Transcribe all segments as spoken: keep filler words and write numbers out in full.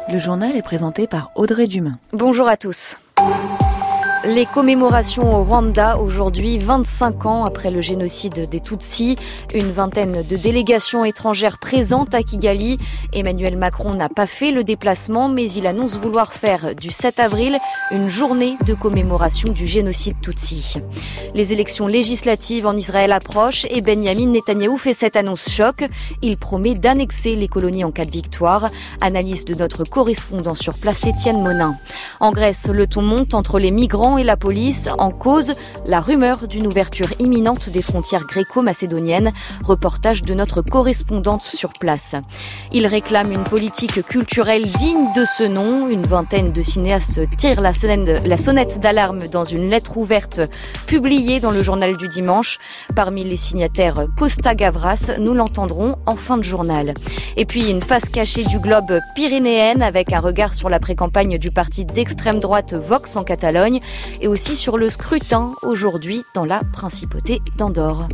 Le journal est présenté par Audrey Dumain. Bonjour à tous. Les commémorations au Rwanda, aujourd'hui, vingt-cinq ans après le génocide des Tutsis. Une vingtaine de délégations étrangères présentes à Kigali. Emmanuel Macron n'a pas fait le déplacement, mais il annonce vouloir faire du sept avril une journée de commémoration du génocide Tutsi. Les élections législatives en Israël approchent et Benyamin Netanyahou fait cette annonce choc. Il promet d'annexer les colonies en cas de victoire. Analyse de notre correspondant sur place, Étienne Monin. En Grèce, le ton monte entre les migrants et la police. En cause, la rumeur d'une ouverture imminente des frontières gréco-macédoniennes. Reportage de notre correspondante sur place. Il réclame une politique culturelle digne de ce nom. Une vingtaine de cinéastes tirent la sonnette, la sonnette d'alarme dans une lettre ouverte publiée dans le journal du dimanche. Parmi les signataires, Costa Gavras, nous l'entendrons en fin de journal. Et puis une face cachée du globe pyrénéenne avec un regard sur la pré-campagne du parti d'extrême droite Vox en Catalogne et aussi sur le scrutin aujourd'hui dans la principauté d'Andorre.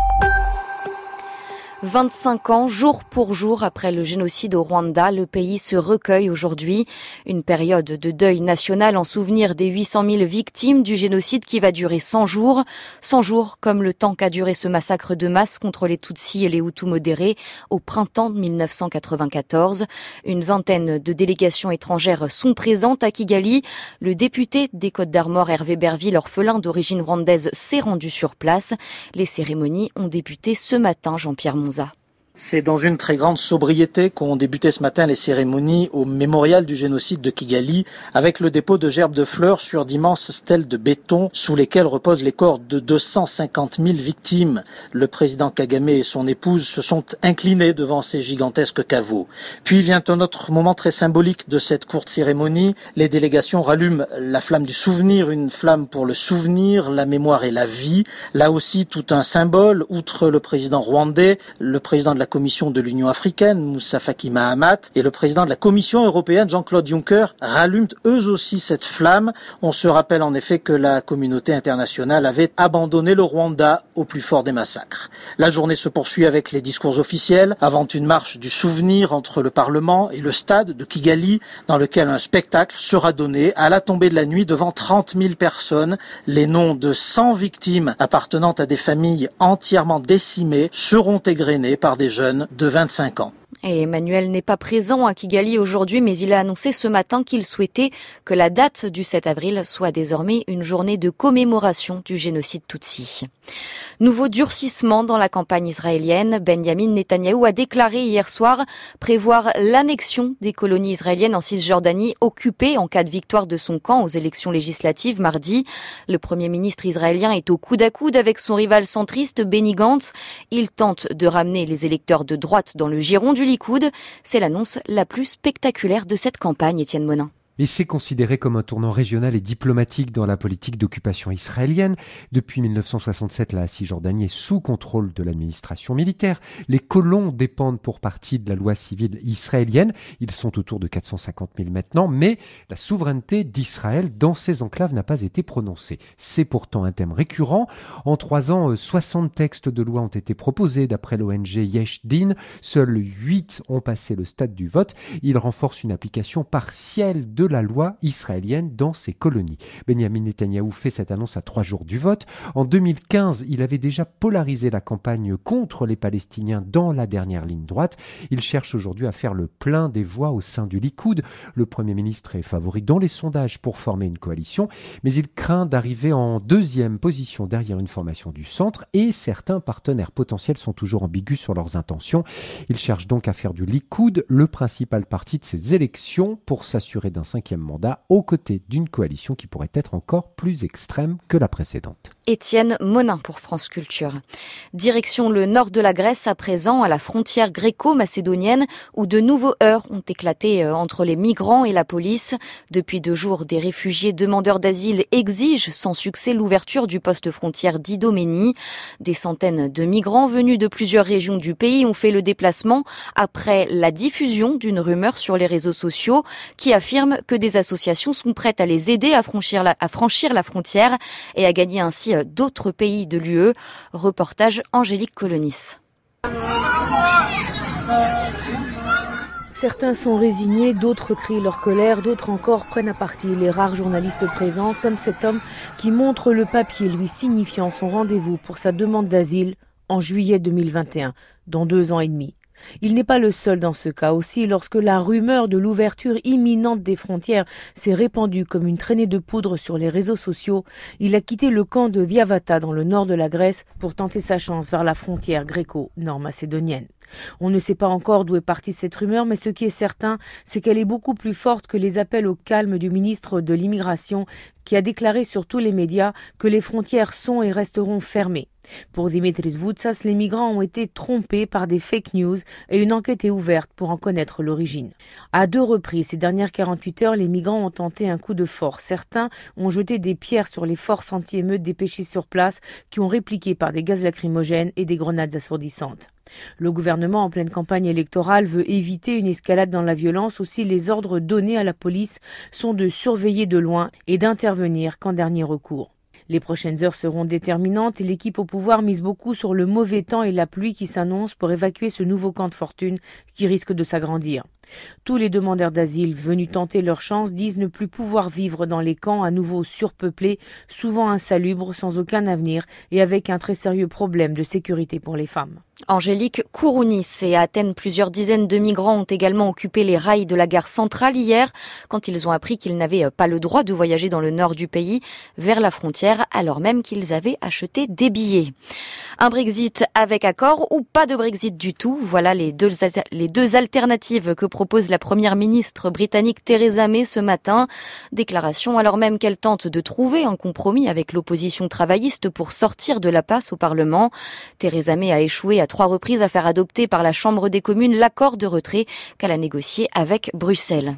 vingt-cinq ans, jour pour jour après le génocide au Rwanda, le pays se recueille aujourd'hui. Une période de deuil national en souvenir des huit cent mille victimes du génocide qui va durer cent jours. cent jours comme le temps qu'a duré ce massacre de masse contre les Tutsis et les Hutus modérés au printemps mille neuf cent quatre-vingt-quatorze. Une vingtaine de délégations étrangères sont présentes à Kigali. Le député des Côtes-d'Armor, Hervé Berville, orphelin d'origine rwandaise, s'est rendu sur place. Les cérémonies ont débuté ce matin, Jean-Pierre Monza. C'est dans une très grande sobriété qu'ont débuté ce matin les cérémonies au mémorial du génocide de Kigali, avec le dépôt de gerbes de fleurs sur d'immenses stèles de béton sous lesquelles reposent les corps de deux cent cinquante mille victimes. Le président Kagame et son épouse se sont inclinés devant ces gigantesques caveaux. Puis vient un autre moment très symbolique de cette courte cérémonie. Les délégations rallument la flamme du souvenir, une flamme pour le souvenir, la mémoire et la vie. Là aussi, tout un symbole, outre le président rwandais, le président de la Commission de l'Union africaine, Moussa Faki Mahamat, et le président de la Commission européenne, Jean-Claude Juncker, rallument eux aussi cette flamme. On se rappelle en effet que la communauté internationale avait abandonné le Rwanda au plus fort des massacres. La journée se poursuit avec les discours officiels, avant une marche du souvenir entre le Parlement et le stade de Kigali, dans lequel un spectacle sera donné à la tombée de la nuit devant trente mille personnes. Les noms de cent victimes appartenant à des familles entièrement décimées seront égrenés par des jeunes de vingt-cinq ans. Et Emmanuel n'est pas présent à Kigali aujourd'hui, mais il a annoncé ce matin qu'il souhaitait que la date du sept avril soit désormais une journée de commémoration du génocide Tutsi. Nouveau durcissement dans la campagne israélienne. Benyamin Netanyahou a déclaré hier soir prévoir l'annexion des colonies israéliennes en Cisjordanie occupées en cas de victoire de son camp aux élections législatives mardi. Le premier ministre israélien est au coude à coude avec son rival centriste Benny Gantz. Il tente de ramener les électeurs de droite dans le giron du Likoud. C'est l'annonce la plus spectaculaire de cette campagne, Étienne Monin. Et c'est considéré comme un tournant régional et diplomatique dans la politique d'occupation israélienne. Depuis mille neuf cent soixante-sept, la Cisjordanie est sous contrôle de l'administration militaire. Les colons dépendent pour partie de la loi civile israélienne. Ils sont autour de quatre cent cinquante mille maintenant, mais la souveraineté d'Israël dans ces enclaves n'a pas été prononcée. C'est pourtant un thème récurrent. En trois ans, soixante textes de loi ont été proposés d'après l'O N G Yesh Din. Seuls huit ont passé le stade du vote. Ils renforcent une application partielle de la loi israélienne dans ces colonies. Benyamin Netanyahou fait cette annonce à trois jours du vote. En deux mille quinze, il avait déjà polarisé la campagne contre les Palestiniens dans la dernière ligne droite. Il cherche aujourd'hui à faire le plein des voix au sein du Likoud. Le Premier ministre est favori dans les sondages pour former une coalition, mais il craint d'arriver en deuxième position derrière une formation du centre et certains partenaires potentiels sont toujours ambigus sur leurs intentions. Il cherche donc à faire du Likoud le principal parti de ces élections pour s'assurer d'un cinquième mandat aux côtés d'une coalition qui pourrait être encore plus extrême que la précédente. Étienne Monin pour France Culture. Direction le nord de la Grèce à présent, à la frontière gréco-macédonienne, où de nouveaux heurts ont éclaté entre les migrants et la police. Depuis deux jours, des réfugiés demandeurs d'asile exigent sans succès l'ouverture du poste frontière d'Idomeni. Des centaines de migrants venus de plusieurs régions du pays ont fait le déplacement après la diffusion d'une rumeur sur les réseaux sociaux qui affirme que des associations sont prêtes à les aider à franchir la, à franchir la frontière et à gagner ainsi d'autres pays de l'U E. Reportage Angélique Colonis. Certains sont résignés, d'autres crient leur colère, d'autres encore prennent à partie les rares journalistes présents, comme cet homme qui montre le papier lui signifiant son rendez-vous pour sa demande d'asile en juillet deux mille vingt et un, dans deux ans et demi. Il n'est pas le seul dans ce cas aussi. Lorsque la rumeur de l'ouverture imminente des frontières s'est répandue comme une traînée de poudre sur les réseaux sociaux, il a quitté le camp de Diavata dans le nord de la Grèce pour tenter sa chance vers la frontière gréco-nord-macédonienne. On ne sait pas encore d'où est partie cette rumeur, mais ce qui est certain, c'est qu'elle est beaucoup plus forte que les appels au calme du ministre de l'Immigration qui a déclaré sur tous les médias que les frontières sont et resteront fermées. Pour Dimitris Voutsas, les migrants ont été trompés par des fake news et une enquête est ouverte pour en connaître l'origine. À deux reprises ces dernières quarante-huit heures, les migrants ont tenté un coup de force. Certains ont jeté des pierres sur les forces anti-émeutes dépêchées sur place qui ont répliqué par des gaz lacrymogènes et des grenades assourdissantes. Le gouvernement, en pleine campagne électorale, veut éviter une escalade dans la violence. Aussi, les ordres donnés à la police sont de surveiller de loin et d'intervenir qu'en dernier recours. Les prochaines heures seront déterminantes et l'équipe au pouvoir mise beaucoup sur le mauvais temps et la pluie qui s'annoncent pour évacuer ce nouveau camp de fortune qui risque de s'agrandir. Tous les demandeurs d'asile venus tenter leur chance disent ne plus pouvoir vivre dans les camps à nouveau surpeuplés, souvent insalubres, sans aucun avenir et avec un très sérieux problème de sécurité pour les femmes. Angélique Kourounis et à Athènes, plusieurs dizaines de migrants ont également occupé les rails de la gare centrale hier quand ils ont appris qu'ils n'avaient pas le droit de voyager dans le nord du pays vers la frontière alors même qu'ils avaient acheté des billets. Un Brexit avec accord ou pas de Brexit du tout, voilà les deux, les deux alternatives que propose la première ministre britannique Theresa May ce matin. Déclaration alors même qu'elle tente de trouver un compromis avec l'opposition travailliste pour sortir de la passe au Parlement. Theresa May a échoué à trois reprises à faire adopter par la Chambre des communes l'accord de retrait qu'elle a négocié avec Bruxelles.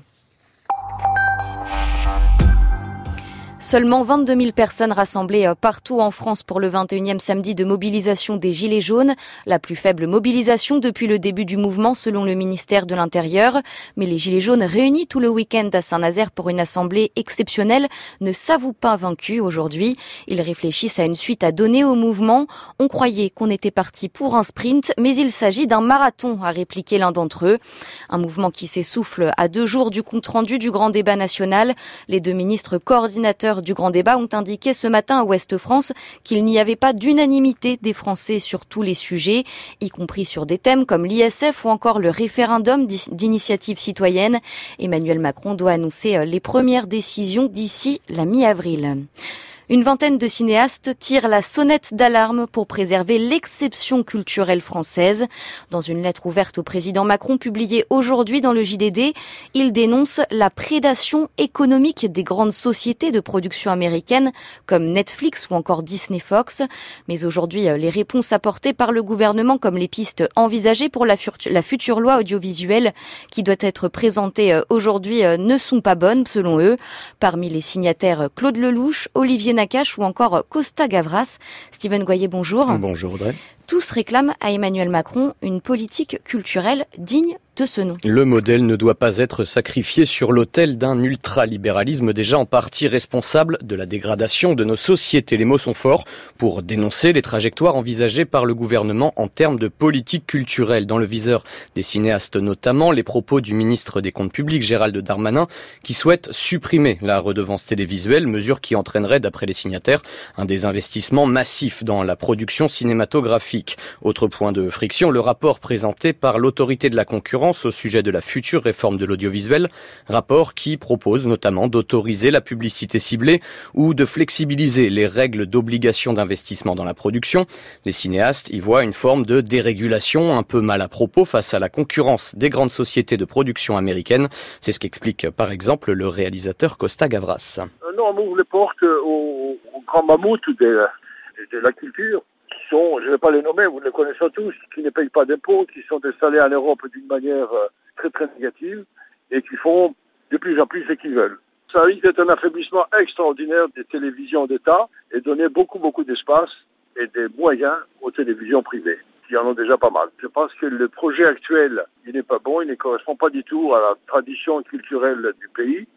Seulement vingt-deux mille personnes rassemblées partout en France pour le vingt et unième samedi de mobilisation des Gilets jaunes. La plus faible mobilisation depuis le début du mouvement selon le ministère de l'Intérieur. Mais les Gilets jaunes réunis tout le week-end à Saint-Nazaire pour une assemblée exceptionnelle ne s'avouent pas vaincus aujourd'hui. Ils réfléchissent à une suite à donner au mouvement. On croyait qu'on était parti pour un sprint, mais il s'agit d'un marathon, a répliqué l'un d'entre eux. Un mouvement qui s'essouffle à deux jours du compte-rendu du grand débat national. Les deux ministres coordinateurs du grand débat ont indiqué ce matin à Ouest France qu'il n'y avait pas d'unanimité des Français sur tous les sujets, y compris sur des thèmes comme l'I S F ou encore le référendum d'initiative citoyenne. Emmanuel Macron doit annoncer les premières décisions d'ici la mi-avril. Une vingtaine de cinéastes tirent la sonnette d'alarme pour préserver l'exception culturelle française. Dans une lettre ouverte au président Macron publiée aujourd'hui dans le J D D, il dénonce la prédation économique des grandes sociétés de production américaines comme Netflix ou encore Disney Fox. Mais aujourd'hui, les réponses apportées par le gouvernement comme les pistes envisagées pour la future loi audiovisuelle qui doit être présentée aujourd'hui ne sont pas bonnes selon eux. Parmi les signataires, Claude Lelouch, Olivier Nakache ou encore Costa Gavras. Steven Goyer, bonjour. Bonjour Audrey. Tous réclament à Emmanuel Macron une politique culturelle digne de ce nom. Le modèle ne doit pas être sacrifié sur l'autel d'un ultralibéralisme déjà en partie responsable de la dégradation de nos sociétés. Les mots sont forts pour dénoncer les trajectoires envisagées par le gouvernement en termes de politique culturelle. Dans le viseur des cinéastes notamment, les propos du ministre des Comptes publics, Gérald Darmanin, qui souhaite supprimer la redevance télévisuelle, mesure qui entraînerait, d'après les signataires, un désinvestissement massif dans la production cinématographique. Autre point de friction, le rapport présenté par l'autorité de la concurrence au sujet de la future réforme de l'audiovisuel, rapport qui propose notamment d'autoriser la publicité ciblée ou de flexibiliser les règles d'obligation d'investissement dans la production. Les cinéastes y voient une forme de dérégulation un peu mal à propos face à la concurrence des grandes sociétés de production américaines. C'est ce qu'explique par exemple le réalisateur Costa Gavras. Non, on ouvre les portes aux, aux grands mammouths de, de la culture. Sont, je ne vais pas les nommer, vous les connaissez tous, qui ne payent pas d'impôts, qui sont installés en Europe d'une manière très très négative et qui font de plus en plus ce qu'ils veulent. Ça risque d'être un affaiblissement extraordinaire des télévisions d'État et donner beaucoup beaucoup d'espace et des moyens aux télévisions privées, qui en ont déjà pas mal. Je pense que le projet actuel, il n'est pas bon, il ne correspond pas du tout à la tradition culturelle du pays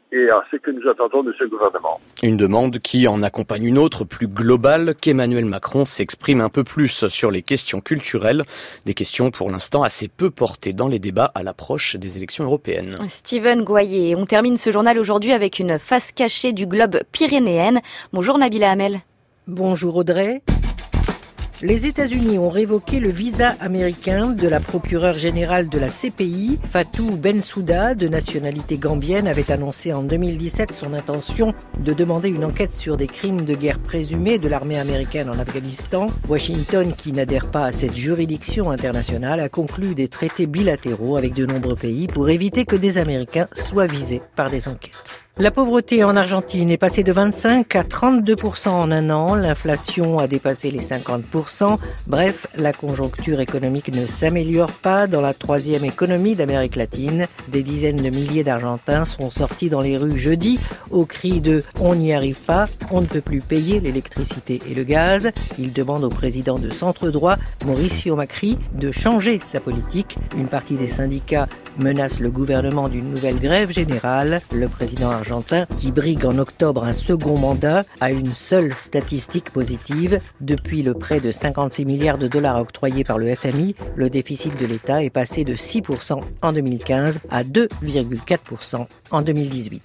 et à ce que nous attendons de ce gouvernement. Une demande qui en accompagne une autre plus globale, qu'Emmanuel Macron s'exprime un peu plus sur les questions culturelles, des questions pour l'instant assez peu portées dans les débats à l'approche des élections européennes. Steven Goyer, on termine ce journal aujourd'hui avec une face cachée du globe pyrénéenne. Bonjour Nabila Hamel. Bonjour Audrey. Les États-Unis ont révoqué le visa américain de la procureure générale de la C P I. Fatou Bensouda, de nationalité gambienne, avait annoncé en deux mille dix-sept son intention de demander une enquête sur des crimes de guerre présumés de l'armée américaine en Afghanistan. Washington, qui n'adhère pas à cette juridiction internationale, a conclu des traités bilatéraux avec de nombreux pays pour éviter que des Américains soient visés par des enquêtes. La pauvreté en Argentine est passée de vingt-cinq à trente-deux pour cent en un an. L'inflation a dépassé les cinquante pour cent. Bref, la conjoncture économique ne s'améliore pas dans la troisième économie d'Amérique latine. Des dizaines de milliers d'Argentins sont sortis dans les rues jeudi au cri de « On n'y arrive pas, on ne peut plus payer l'électricité et le gaz ». Ils demandent au président de centre-droit, Mauricio Macri, de changer sa politique. Une partie des syndicats menace le gouvernement d'une nouvelle grève générale. Le président argentin, qui brigue en octobre un second mandat, a une seule statistique positive. Depuis le prêt de cinquante-six milliards de dollars octroyé par le F M I, le déficit de l'État est passé de six pour cent en deux mille quinze à deux virgule quatre pour cent en deux mille dix-huit.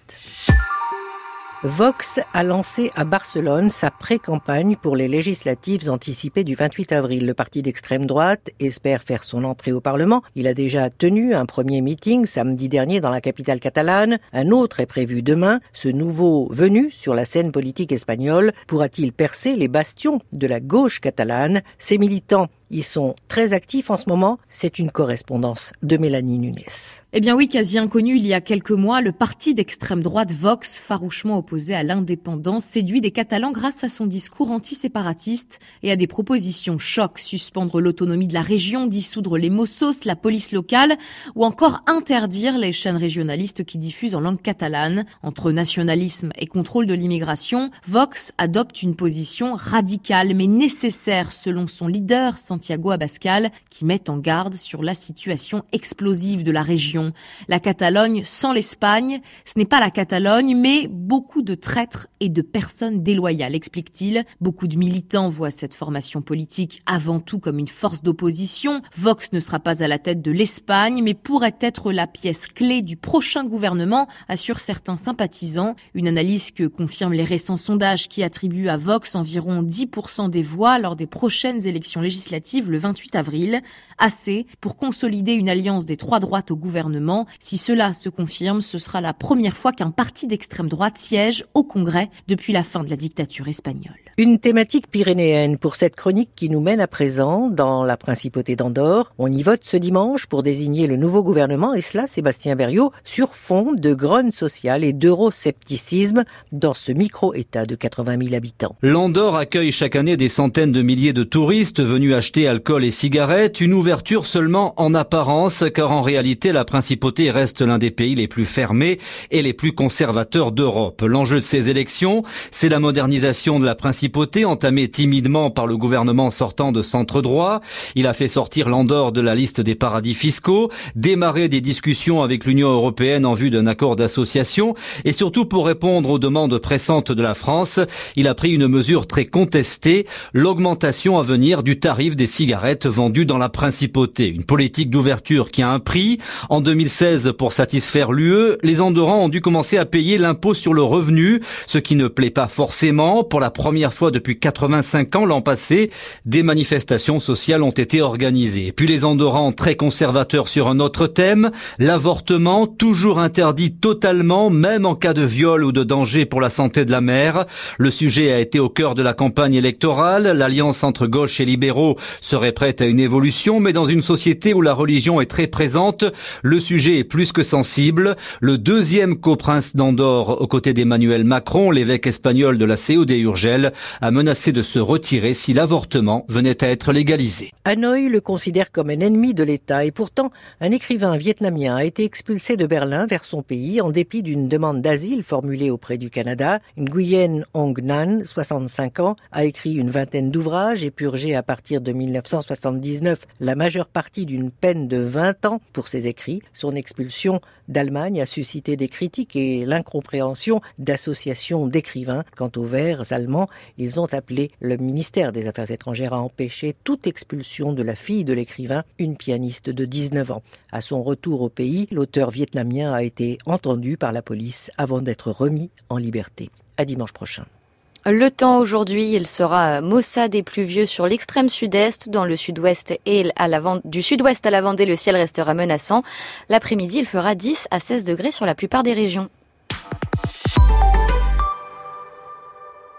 Vox a lancé à Barcelone sa pré-campagne pour les législatives anticipées du vingt-huit avril. Le parti d'extrême droite espère faire son entrée au Parlement. Il a déjà tenu un premier meeting samedi dernier dans la capitale catalane. Un autre est prévu demain. Ce nouveau venu sur la scène politique espagnole pourra-t-il percer les bastions de la gauche catalane ? Ses militants Ils sont très actifs en ce moment. C'est une correspondance de Mélanie Nunes. Eh bien oui, quasi inconnu il y a quelques mois, le parti d'extrême droite Vox, farouchement opposé à l'indépendance, séduit des Catalans grâce à son discours antiséparatiste et à des propositions choc, suspendre l'autonomie de la région, dissoudre les Mossos, la police locale ou encore interdire les chaînes régionalistes qui diffusent en langue catalane. Entre nationalisme et contrôle de l'immigration, Vox adopte une position radicale mais nécessaire selon son leader Santiago Abascal qui met en garde sur la situation explosive de la région. La Catalogne sans l'Espagne, ce n'est pas la Catalogne, mais beaucoup de traîtres et de personnes déloyales, explique-t-il. Beaucoup de militants voient cette formation politique avant tout comme une force d'opposition. Vox ne sera pas à la tête de l'Espagne, mais pourrait être la pièce clé du prochain gouvernement, assurent certains sympathisants. Une analyse que confirment les récents sondages qui attribuent à Vox environ dix pour cent des voix lors des prochaines élections législatives le vingt-huit avril. Assez pour consolider une alliance des trois droites au gouvernement. Si cela se confirme, ce sera la première fois qu'un parti d'extrême droite siège au Congrès depuis la fin de la dictature espagnole. Une thématique pyrénéenne pour cette chronique qui nous mène à présent dans la principauté d'Andorre. On y vote ce dimanche pour désigner le nouveau gouvernement, et cela, Sébastien Berriot, sur fond de grogne sociale et d'euroscepticisme dans ce micro-État de quatre-vingt mille habitants. L'Andorre accueille chaque année des centaines de milliers de touristes venus acheter alcool et cigarettes, une ouverture seulement en apparence, car en réalité la principauté reste l'un des pays les plus fermés et les plus conservateurs d'Europe. L'enjeu de ces élections, c'est la modernisation de la principauté entamée timidement par le gouvernement sortant de centre droit. Il a fait sortir l'Andorre de la liste des paradis fiscaux, démarrer des discussions avec l'Union européenne en vue d'un accord d'association et surtout pour répondre aux demandes pressantes de la France, il a pris une mesure très contestée, l'augmentation à venir du tarif des cigarettes vendues dans la principauté. Une politique d'ouverture qui a un prix. En deux mille seize, pour satisfaire l'U E, les Andorrans ont dû commencer à payer l'impôt sur le revenu, ce qui ne plaît pas forcément. Pour la première fois depuis quatre-vingt-cinq ans l'an passé, des manifestations sociales ont été organisées. Puis les Andorrans très conservateurs sur un autre thème, l'avortement, toujours interdit totalement, même en cas de viol ou de danger pour la santé de la mère. Le sujet a été au cœur de la campagne électorale. L'alliance entre gauche et libéraux serait prête à une évolution, mais dans une société où la religion est très présente, le sujet est plus que sensible. Le deuxième coprince d'Andorre aux côtés d'Emmanuel Macron, l'évêque espagnol de la C E U d'Urgell, a menacé de se retirer si l'avortement venait à être légalisé. Hanoï le considère comme un ennemi de l'État et pourtant, un écrivain vietnamien a été expulsé de Berlin vers son pays en dépit d'une demande d'asile formulée auprès du Canada. Nguyen Ong Nan, soixante-cinq ans, a écrit une vingtaine d'ouvrages et purgé à partir de mille neuf cent soixante-dix-neuf la majeure partie d'une peine de vingt ans pour ses écrits. Son expulsion d'Allemagne a suscité des critiques et l'incompréhension d'associations d'écrivains. Quant aux Verts allemands, ils ont appelé le ministère des Affaires étrangères à empêcher toute expulsion de la fille de l'écrivain, une pianiste de dix-neuf ans. À son retour au pays, l'auteur vietnamien a été entendu par la police avant d'être remis en liberté. À dimanche prochain. Le temps aujourd'hui, il sera maussade et pluvieux sur l'extrême sud-est, dans le sud-ouest et à la Vendée, du sud-ouest à la Vendée, le ciel restera menaçant. L'après-midi, il fera dix à seize degrés sur la plupart des régions.